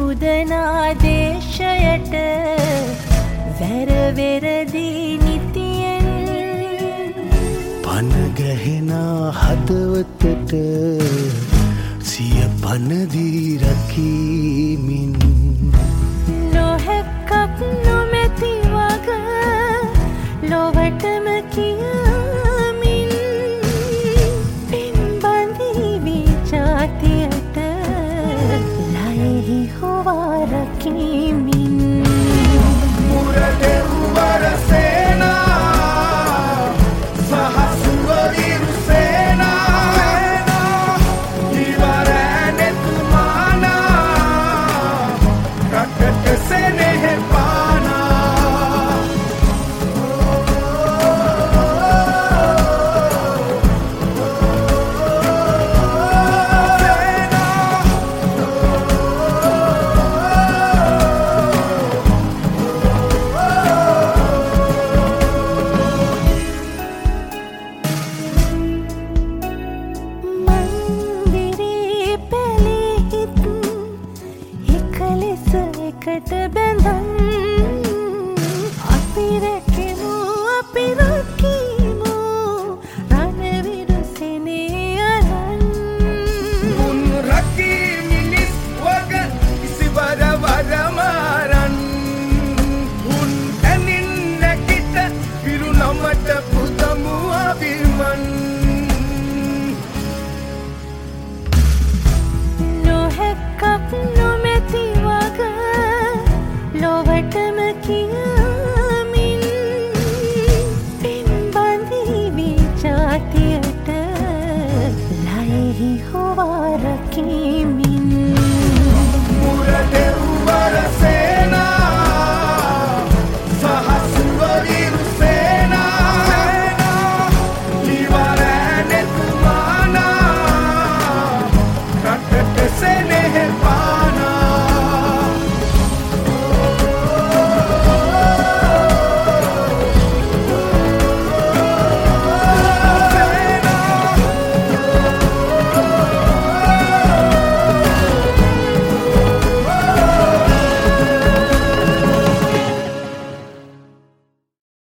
පුදනාදේශයට වැරවෙරදී නිතියෙන් පනගැහෙන හදවතට සිය පනදී රකීමින් නොහැක්කක් නොමැති වග ලොවටම කියමින් පින්බඳීවි ජාතියට ලයෙහි හොවා රකිමින් මුරදෙව්වර සේනා සහසුව විරු සේනා ඉවරැනෙතුමානා රටට සෙනෙහ පානා එකට බැඳන් අපි රැකෙමු අපි රකිමු රණවිරු සෙනේ අරන් උන් රකී මිනිස් වග ඉසිවර වරමාරන් උන් ඇනින් නැගිට විරු නමට පුදමු අවිමන් නොහැක්කක් නොමැති වග ලොවටම කියමින් පින්බඳීවි ජාතියට ලයෙහි හොවා රකිමින්